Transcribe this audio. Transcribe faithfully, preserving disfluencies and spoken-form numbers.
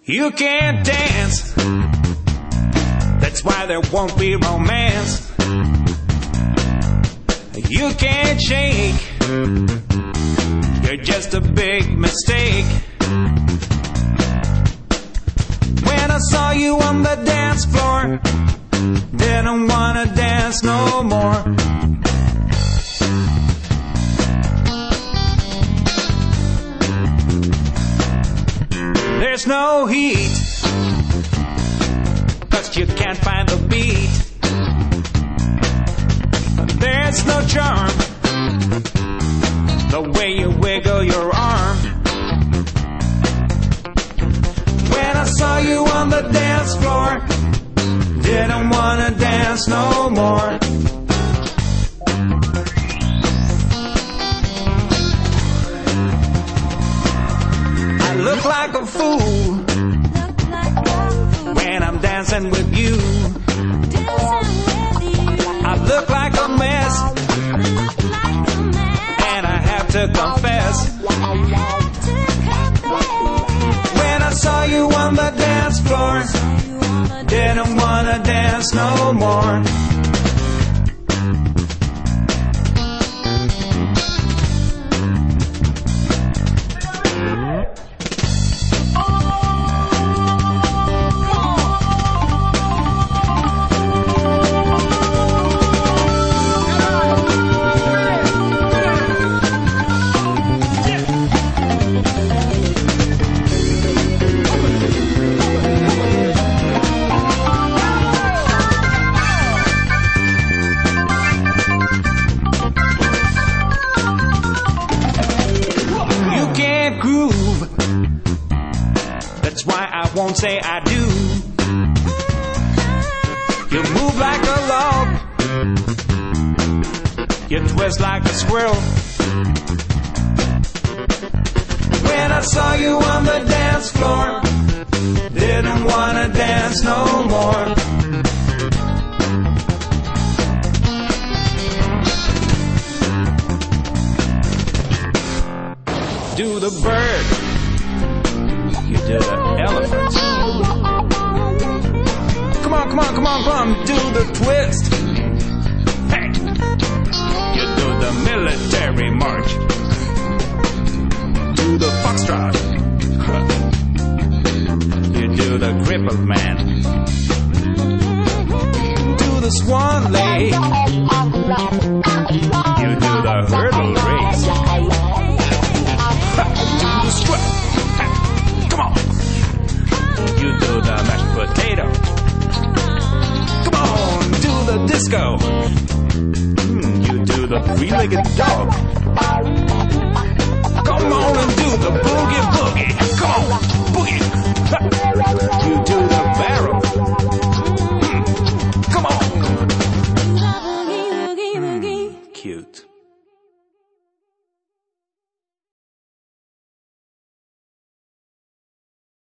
You can't dance, that's why there won't be romance. You can't shake, you're just a big mistake. When I saw you on the dance floor, didn't wanna dance no more. There's no heat, 'cause you can't find the beat. There's no charm, the way you wiggle your arm. When I saw you on the dance floor, didn't wanna dance no more. I look like a fool when I'm dancing with you. I look like a mess, and I have to confess. When I saw you on the dance floor, didn't wanna dance no more. Groove, that's why I won't say I do. You move like a log, you twist like a squirrel. When I saw you on the dance floor, didn't wanna dance no more. Do the bird, you do the elephant. Come on, come on, come on, come on, do the twist. Hey, you do the military march. Do the foxtrot. You do the crippled man. Do the swan lake. You do the hurdle race. Do the strut. Come on. You do the mashed potato. Come on, do the disco. Mm, you do the three-legged dog. Come on and do the boogie boogie. Come on, boogie. You do the barrel. Mm, come on. Mm, cute.